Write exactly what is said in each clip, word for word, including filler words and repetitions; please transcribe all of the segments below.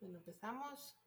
Bueno, empezamos.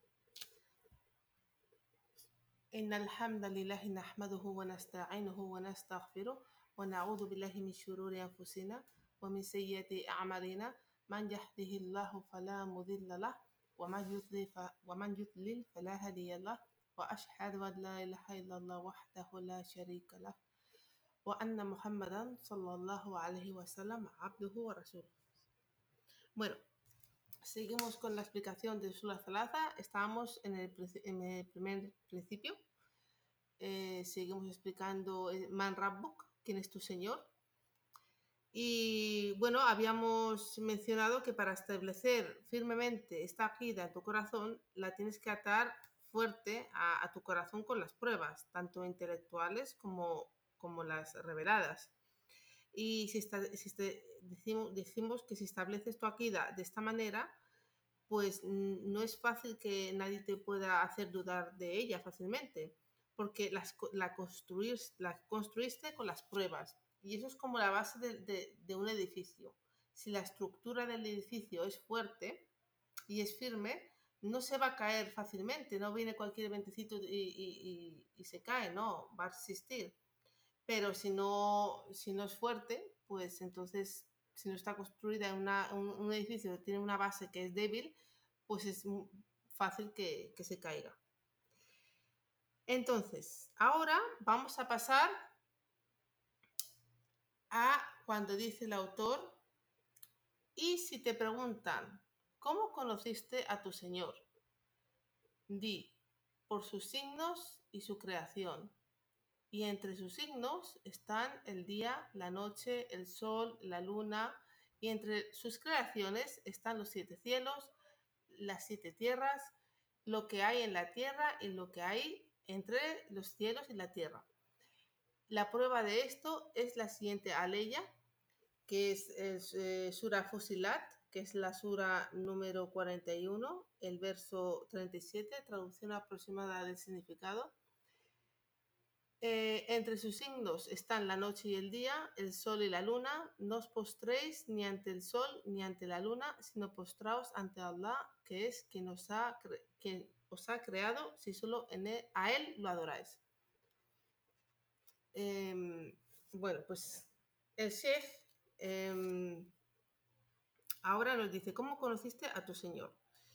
إن الحمد لله نحمده ونستعينه ونستغفره ونعوذ بالله من شرور أنفسنا ومن سيئات أعمالنا من يهده الله فلا مضل له ومن يضلل ف- ومن يضلل فلا هادي له وأشهد أن لا إله إلا الله وحده لا شريك له وأن محمدا صلى الله عليه وسلم عبده ورسوله. Bueno, seguimos con la explicación de Sura Thalatha. Estábamos en el, princi- en el primer principio. Eh, seguimos explicando eh, Man Rabbuk, quién es tu Señor. Y bueno, habíamos mencionado que para establecer firmemente esta aqida en tu corazón, la tienes que atar fuerte a, a tu corazón con las pruebas, tanto intelectuales como, como las reveladas. Y si, está, si este, decimos, decimos que si estableces tu aqida de esta manera, pues mm, no es fácil que nadie te pueda hacer dudar de ella fácilmente, porque las, la, construir, la construiste con las pruebas. Y eso es como la base de, de, de un edificio. Si la estructura del edificio es fuerte y es firme, no se va a caer fácilmente, no viene cualquier ventecito y, y, y, y se cae, no, va a resistir. Pero si no, si no es fuerte, pues entonces, si no está construida en una, un, un edificio que tiene una base que es débil, pues es fácil que, que se caiga. Entonces, ahora vamos a pasar a cuando dice el autor, y si te preguntan, ¿cómo conociste a tu Señor? Di, por sus signos y su creación. Y entre sus signos están el día, la noche, el sol, la luna, y entre sus creaciones están los siete cielos, las siete tierras, lo que hay en la tierra y lo que hay entre los cielos y la tierra. La prueba de esto es la siguiente aleya, que es, es eh, Sura Fusilat, que es la sura número cuarenta y uno, el verso treinta y siete, traducción aproximada del significado. Eh, entre sus signos están la noche y el día, el sol y la luna. No os postréis ni ante el sol ni ante la luna, sino postraos ante Allah, que es quien os ha, cre quien os ha creado, si solo en él, a Él lo adoráis. Eh, bueno, pues el Sheikh eh, ahora nos dice, ¿cómo conociste a tu Señor?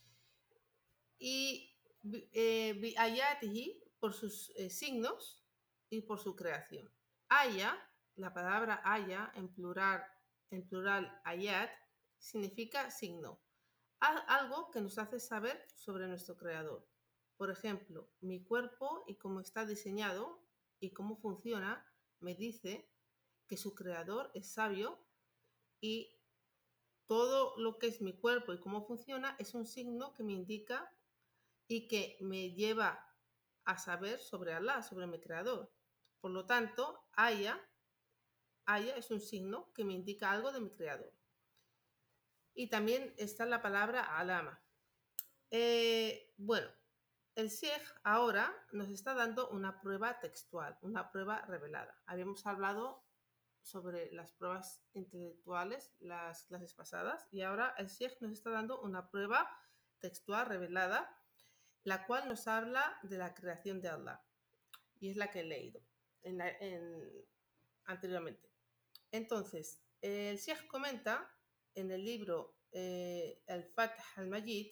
Y eh, ayatihi, por sus eh, signos y por su creación. Aya, la palabra aya en plural, en plural ayat, significa signo, algo que nos hace saber sobre nuestro creador. Por ejemplo, mi cuerpo y cómo está diseñado y cómo funciona me dice que su creador es sabio, y todo lo que es mi cuerpo y cómo funciona es un signo que me indica y que me lleva a saber sobre Allah, sobre mi creador. Por lo tanto, Aya, Aya es un signo que me indica algo de mi creador. Y también está la palabra alama. Eh, bueno, el Sheikh ahora nos está dando una prueba textual, una prueba revelada. Habíamos hablado sobre las pruebas intelectuales las clases pasadas, y ahora el Sheikh nos está dando una prueba textual revelada, la cual nos habla de la creación de Allah, y es la que he leído en la, en, anteriormente. Entonces, el Sheikh comenta en el libro eh, Al-Fath al-Majid,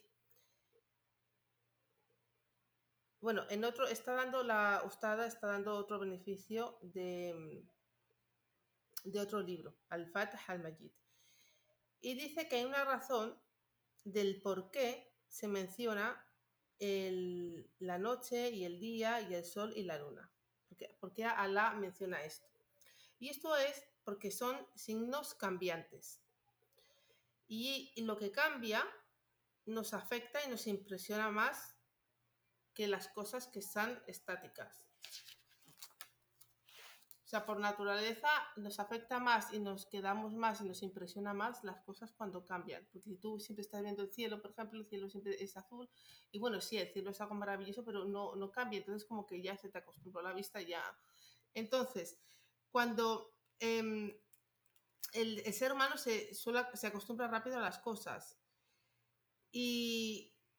bueno, en otro está dando la Ustada, está dando otro beneficio de, de otro libro, Al-Fath al-Majid, y dice que hay una razón del por qué se menciona el, la noche y el día y el sol y la luna. ¿Por qué Allah menciona esto? Y esto es porque son signos cambiantes. Y, y lo que cambia nos afecta y nos impresiona más que las cosas que están estáticas. O sea, por naturaleza nos afecta más y nos quedamos más y nos impresiona más las cosas cuando cambian. Porque si tú siempre estás viendo el cielo, por ejemplo, el cielo siempre es azul. Y bueno, sí, el cielo es algo maravilloso, pero no, no cambia. Entonces como que ya se te acostumbró a la vista y ya. Entonces, cuando eh, el, el ser humano se, suele, se acostumbra rápido a las cosas. Y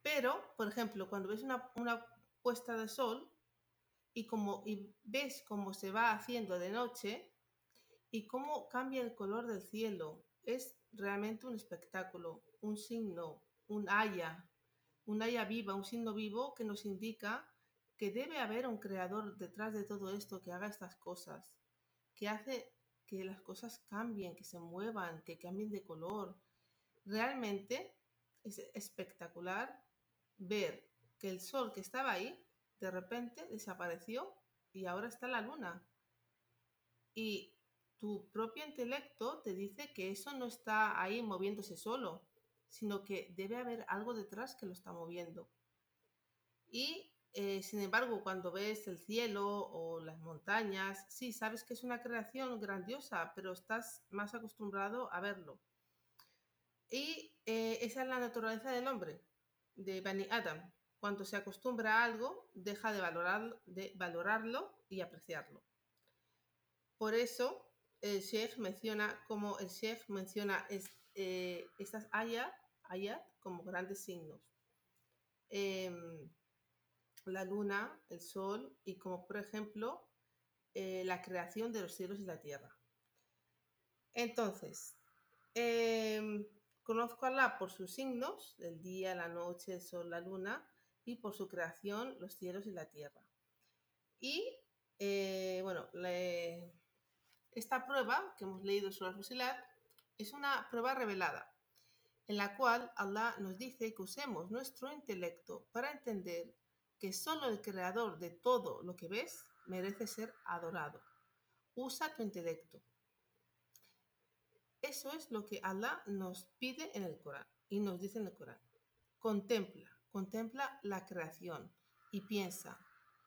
Pero, por ejemplo, cuando ves una, una puesta de sol y, como, y ves cómo se va haciendo de noche y cómo cambia el color del cielo, es realmente un espectáculo, un signo, un haya, un haya viva, un signo vivo que nos indica que debe haber un creador detrás de todo esto que haga estas cosas, que hace que las cosas cambien, que se muevan, que cambien de color. Realmente es espectacular ver que el sol que estaba ahí de repente desapareció y ahora está la luna. Y tu propio intelecto te dice que eso no está ahí moviéndose solo, sino que debe haber algo detrás que lo está moviendo. Y eh, sin embargo, cuando ves el cielo o las montañas, sí, sabes que es una creación grandiosa, pero estás más acostumbrado a verlo. Y eh, esa es la naturaleza del hombre, de Bani Adam. Cuando se acostumbra a algo, deja de, valorar, de valorarlo y apreciarlo. Por eso el Sheikh menciona, como el Sheikh menciona es, eh, estas ayat, ayat como grandes signos. Eh, la luna, el sol y como por ejemplo eh, la creación de los cielos y la tierra. Entonces, eh, conozco a Allah por sus signos, el día, la noche, el sol, la luna, y por su creación, los cielos y la tierra. Y eh, bueno, le, esta prueba que hemos leído sobre el Fusilat es una prueba revelada, en la cual Allah nos dice que usemos nuestro intelecto para entender que solo el creador de todo lo que ves merece ser adorado. Usa tu intelecto. Eso es lo que Allah nos pide en el Corán y nos dice en el Corán. Contempla, contempla la creación y piensa,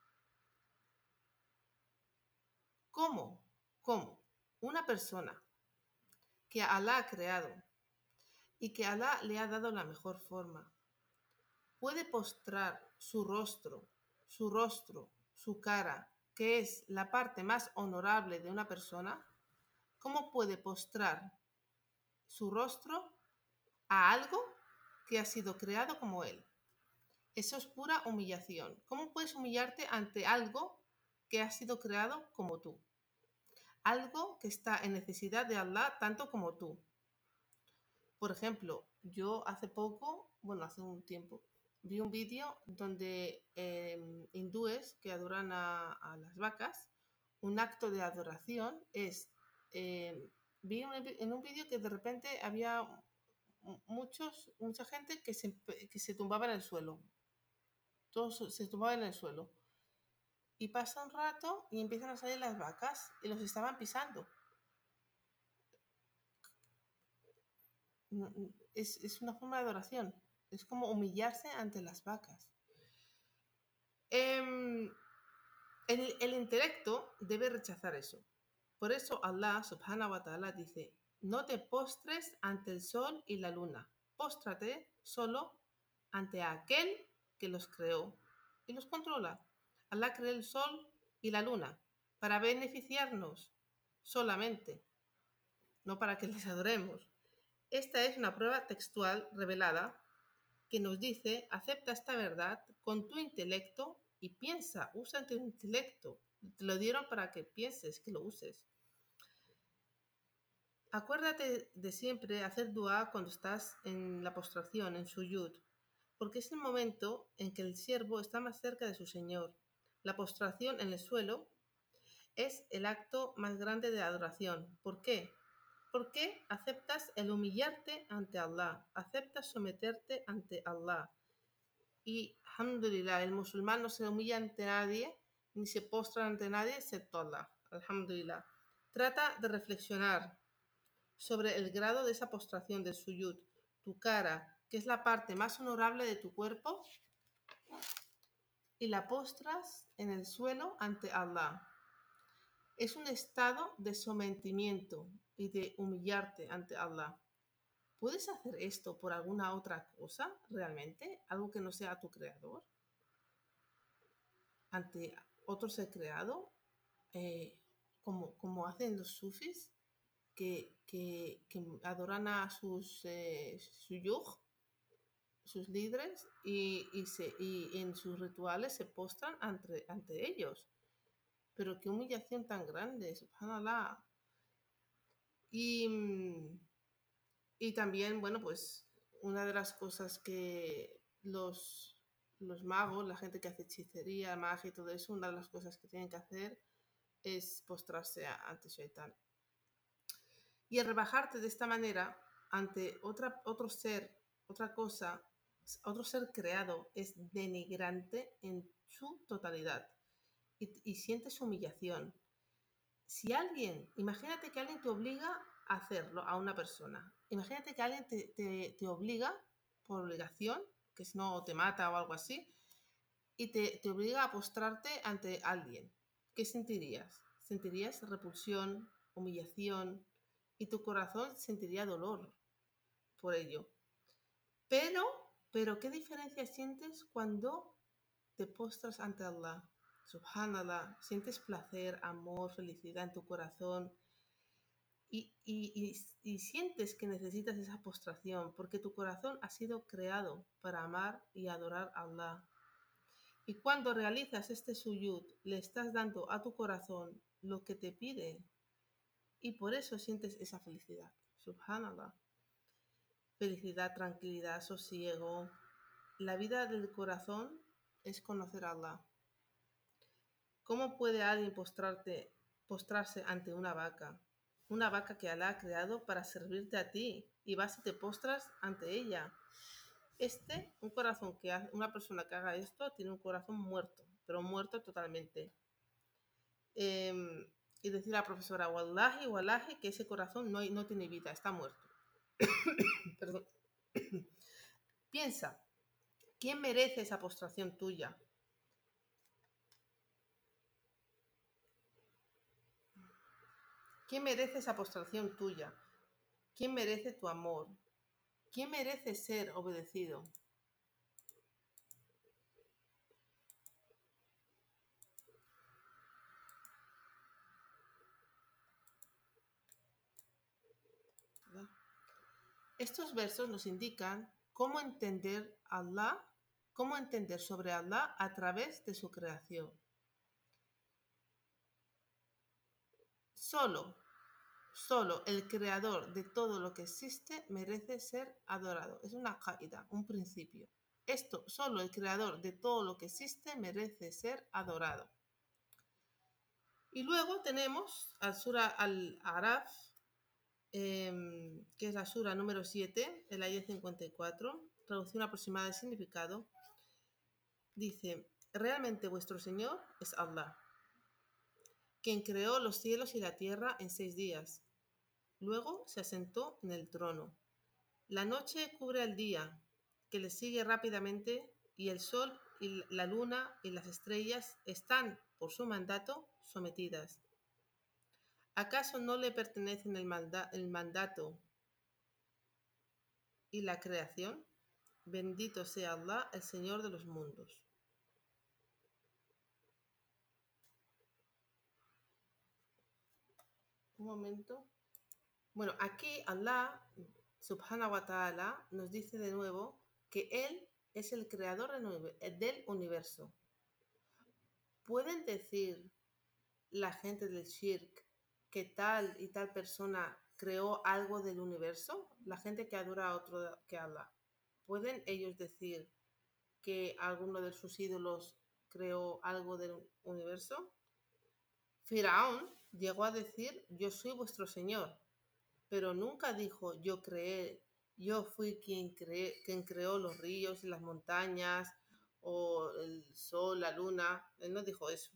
¿cómo? ¿Cómo? Una persona que Allah ha creado y que Allah le ha dado la mejor forma, puede postrar su rostro, su rostro, su cara, que es la parte más honorable de una persona. ¿Cómo puede postrar su rostro a algo que ha sido creado como él? Eso es pura humillación. ¿Cómo puedes humillarte ante algo que ha sido creado como tú? Algo que está en necesidad de Allah tanto como tú. Por ejemplo, yo hace poco, bueno, hace un tiempo, vi un vídeo donde eh, hindúes que adoran a, a, las vacas, un acto de adoración es, eh, vi un, en un vídeo que de repente había muchos, mucha gente que se, que se tumbaba en el suelo, todos se tumbaban en el suelo. Y pasa un rato y empiezan a salir las vacas y los estaban pisando. Es, es una forma de adoración. Es como humillarse ante las vacas. Eh, el, el intelecto debe rechazar eso. Por eso Allah subhanahu wa ta'ala dice, no te postres ante el sol y la luna. Póstrate solo ante aquel que los creó y los controla. Allah creó el sol y la luna para beneficiarnos solamente, no para que les adoremos. Esta es una prueba textual revelada que nos dice, acepta esta verdad con tu intelecto y piensa, usa tu intelecto. Te lo dieron para que pienses, que lo uses. Acuérdate de siempre hacer dua cuando estás en la postración, en suyud, porque es el momento en que el siervo está más cerca de su Señor. La postración en el suelo es el acto más grande de adoración. ¿Por qué? Porque aceptas el humillarte ante Allah, aceptas someterte ante Allah. Y, alhamdulillah, el musulmán no se humilla ante nadie, ni se postra ante nadie, excepto Allah. Alhamdulillah. Trata de reflexionar sobre el grado de esa postración del suyud. Tu cara, que es la parte más honorable de tu cuerpo, y la postras en el suelo ante Allah. Es un estado de sometimiento y de humillarte ante Allah. ¿Puedes hacer esto por alguna otra cosa realmente? ¿Algo que no sea tu creador? ¿Ante otro ser creado? Eh, como, como hacen los sufis que, que, que adoran a sus eh, suyuj, sus líderes y, y, se, y en sus rituales se postran ante, ante ellos. Pero qué humillación tan grande, subhanallah. Y, y también, bueno, pues una de las cosas que los, los magos, la gente que hace hechicería, magia y todo eso, una de las cosas que tienen que hacer es postrarse ante Shaitán. Y el rebajarte de esta manera ante otra, otro ser, otra cosa, otro ser creado, es denigrante en su totalidad. Y, y sientes humillación. Si alguien, imagínate que alguien te obliga a hacerlo a una persona. Imagínate que alguien te, te, te obliga por obligación, que si no te mata o algo así, y te, te obliga a postrarte ante alguien. ¿Qué sentirías? Sentirías repulsión, humillación, y tu corazón sentiría dolor por ello. Pero, pero, ¿qué diferencia sientes cuando te postras ante Allah? Subhanallah, sientes placer, amor, felicidad en tu corazón y, y, y, y sientes que necesitas esa postración porque tu corazón ha sido creado para amar y adorar a Allah. Y cuando realizas este suyud, le estás dando a tu corazón lo que te pide y por eso sientes esa felicidad. Subhanallah. Felicidad, tranquilidad, sosiego. La vida del corazón es conocer a Allah. ¿Cómo puede alguien postrarte, postrarse ante una vaca? Una vaca que Allah ha creado para servirte a ti y vas y te postras ante ella. Este, un corazón que hace, una persona que haga esto tiene un corazón muerto, pero muerto totalmente. Eh, y decir a la profesora, wallahi, wallahi, que ese corazón no, no tiene vida, está muerto. Perdón. Piensa, ¿quién merece esa postración tuya? ¿Quién merece esa postración tuya? ¿Quién merece tu amor? ¿Quién merece ser obedecido? ¿Verdad? Estos versos nos indican cómo entender Allah, cómo entender sobre Allah a través de su creación. Solo, solo el creador de todo lo que existe merece ser adorado. Es una qaida, un principio. Esto, solo el creador de todo lo que existe merece ser adorado. Y luego tenemos al Sura al-Araf, eh, que es la Sura número siete, el ayat cincuenta y cuatro, traducción aproximada de significado. Dice, realmente vuestro Señor es Allah, quien creó los cielos y la tierra en seis días. Luego se asentó en el trono. La noche cubre al día, que le sigue rápidamente, y el sol y la luna y las estrellas están, por su mandato, sometidas. ¿Acaso no le pertenecen el, manda- el mandato y la creación? Bendito sea Allah, el Señor de los mundos. Un momento. Bueno, aquí Allah, subhanahu wa ta'ala, nos dice de nuevo que Él es el creador del universo. ¿Pueden decir la gente del shirk que tal y tal persona creó algo del universo? La gente que adora a otro que Allah. ¿Pueden ellos decir que alguno de sus ídolos creó algo del universo? Firaón llegó a decir, yo soy vuestro Señor, pero nunca dijo, yo creé, yo fui quien, creé, quien creó los ríos y las montañas, o el sol, la luna. Él no dijo eso.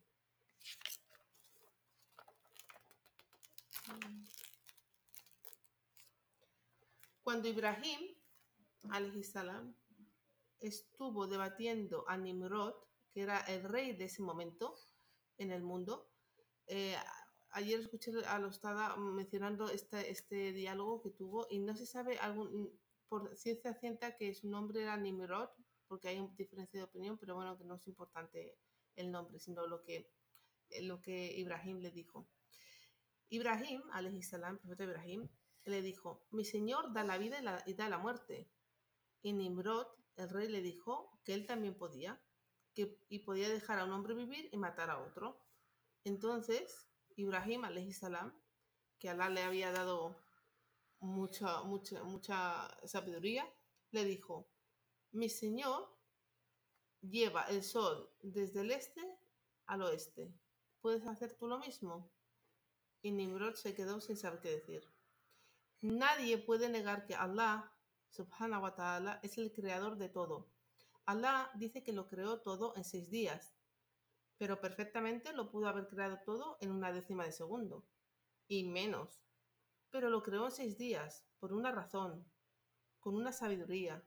Cuando Ibrahim, alayhi salam, estuvo debatiendo a Nimrod, que era el rey de ese momento en el mundo, eh, ayer escuché a Lostada mencionando este, este diálogo que tuvo y no se sabe algún, por ciencia cierta que su nombre era Nimrod, porque hay una diferencia de opinión, pero bueno, que no es importante el nombre, sino lo que, lo que Ibrahim le dijo. Ibrahim, alayhi salam, profeta Ibrahim, le dijo, mi señor da la vida y, la, y da la muerte. Y Nimrod el rey le dijo que él también podía, que, y podía dejar a un hombre vivir y matar a otro. Entonces, Ibrahim, alayhi salam, que Alá le había dado mucha, mucha, mucha sabiduría, le dijo, mi señor lleva el sol desde el este al oeste. ¿Puedes hacer tú lo mismo? Y Nimrod se quedó sin saber qué decir. Nadie puede negar que Allah, subhanahu wa ta'ala, es el creador de todo. Allah dice que lo creó todo en seis días, pero perfectamente lo pudo haber creado todo en una décima de segundo, y menos. Pero lo creó en seis días, por una razón, con una sabiduría.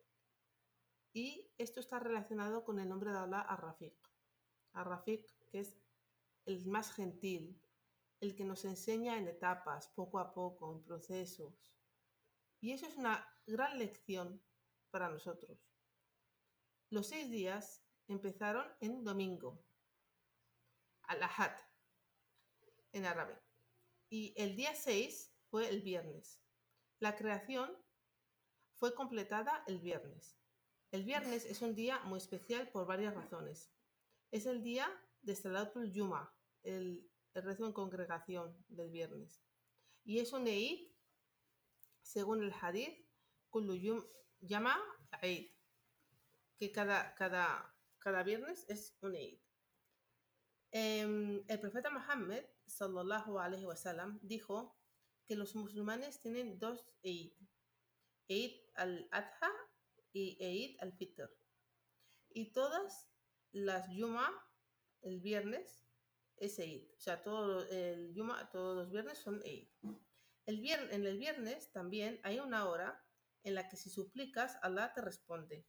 Y esto está relacionado con el nombre de Allah, Ar-Rafiq. Ar-Rafiq, que es el más gentil, el que nos enseña en etapas, poco a poco, en procesos. Y eso es una gran lección para nosotros. Los seis días empezaron en domingo, al-Ahad, en árabe. Y el día seis fue el viernes. La creación fue completada el viernes. El viernes es un día muy especial por varias razones. Es el día de Salatul Juma, el, el rezo en congregación del viernes. Y es un Eid, según el hadith, Kullu Yama Eid, que cada, cada, cada viernes es un Eid. Eh, el profeta Muhammad, sallallahu alaihi wasallam, dijo que los musulmanes tienen dos Eid, Eid al-Adha y Eid al-Fitr. Y todas las Yuma, el viernes, es Eid. O sea, todo el Yuma, todos los viernes son Eid. El vier- en el viernes también hay una hora en la que si suplicas, Allah te responde.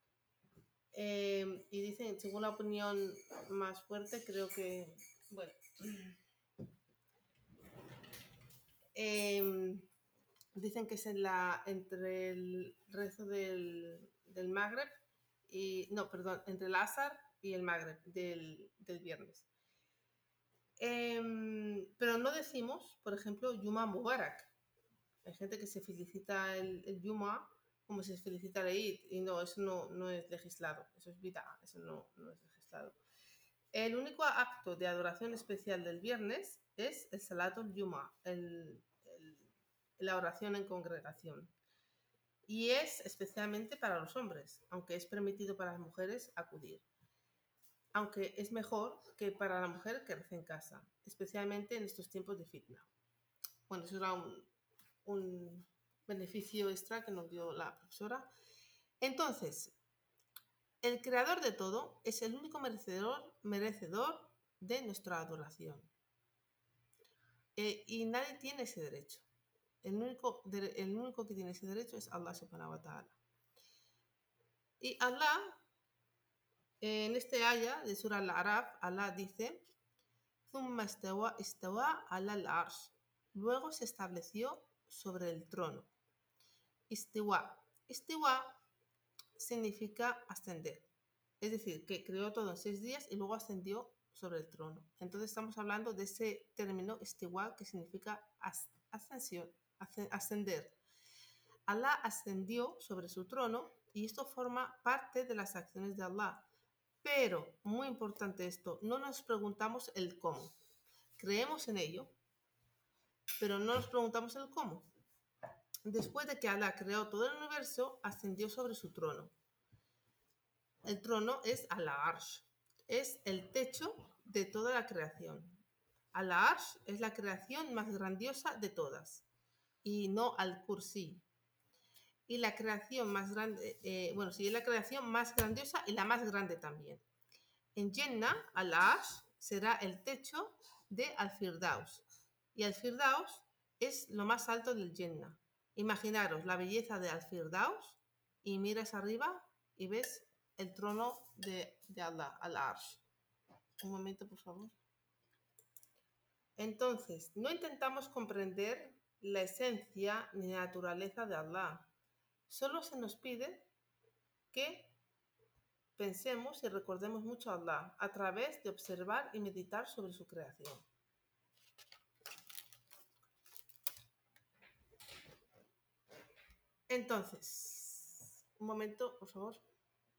Eh, y dicen, según la opinión más fuerte, creo que, bueno, eh, dicen que es en la, entre el rezo del, del Magreb y, no, perdón, entre el Asar y el Magreb del, del viernes. Eh, pero no decimos, por ejemplo, Yuma Mubarak. Hay gente que se felicita el, el Yuma como se felicita el Eid, y no, eso no, no es legislado, eso es vida, eso no, no es legislado. El único acto de adoración especial del viernes es el Salatul Yuma, el, el, la oración en congregación. Y es especialmente para los hombres, aunque es permitido para las mujeres acudir. Aunque es mejor que para la mujer que rece en casa, especialmente en estos tiempos de fitna. Bueno, eso era un, un beneficio extra que nos dio la profesora. Entonces, el creador de todo es el único merecedor, merecedor de nuestra adoración. Eh, y nadie tiene ese derecho. El único, el único que tiene ese derecho es Allah subhanahu wa ta'ala. Y Allah, en este ayah de Surah Al-A'raf, Allah dice, ثُمَّ اسْتَوَى اسْتَوَى عَلَى الْعَرْشِ. Luego se estableció sobre el trono. Istiwa. Istiwa significa ascender. Es decir, que creó todo en seis días y luego ascendió sobre el trono. Entonces estamos hablando de ese término istiwa que significa ascensión, ascender. Allah ascendió sobre su trono y esto forma parte de las acciones de Allah. Pero, muy importante esto, no nos preguntamos el cómo. Creemos en ello, pero no nos preguntamos el cómo. Después de que Allah creó todo el universo, ascendió sobre su trono. El trono es Al-Arsh, es el techo de toda la creación. Al-Arsh es la creación más grandiosa de todas, y no Al-Kursi. Y la creación más grande, eh, bueno, sí, es la creación más grandiosa y la más grande también. En Jannah, Al-Arsh será el techo de Al-Firdaus. Y Al-Firdaus es lo más alto del Jannah. Imaginaros la belleza de Al-Firdaus y miras arriba y ves el trono de, de Allah, Al-Arsh. Un momento, por favor. Entonces, no intentamos comprender la esencia ni la naturaleza de Allah. Solo se nos pide que pensemos y recordemos mucho a Allah a través de observar y meditar sobre su creación. Entonces, Un momento, por favor.